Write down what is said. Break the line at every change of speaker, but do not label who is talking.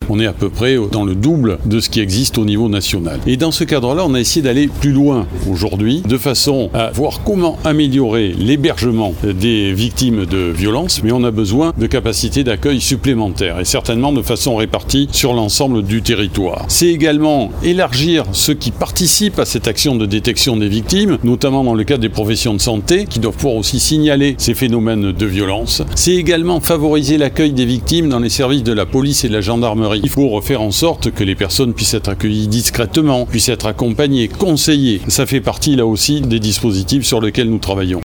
On est à peu près dans le double de ce qui existe au niveau national. Et dans ce cadre-là, on a essayé d'aller plus loin aujourd'hui, de façon à voir comment améliorer l'hébergement des victimes de violences, mais on a besoin de capacités d'accueil supplémentaires et certainement de façon répartie sur l'ensemble du territoire. C'est également élargir ceux qui participent à cette action de détection des victimes, notamment dans le cadre des professions de santé, qui doivent pouvoir aussi signaler ces phénomènes de violence. C'est également favoriser l'accueil des victimes dans les services de la police et de la gendarmerie. Il faut faire en sorte que les personnes puissent être accueillies discrètement, puissent être accompagnées, conseillées. Ça fait partie là aussi des dispositifs sur lesquels nous travaillons.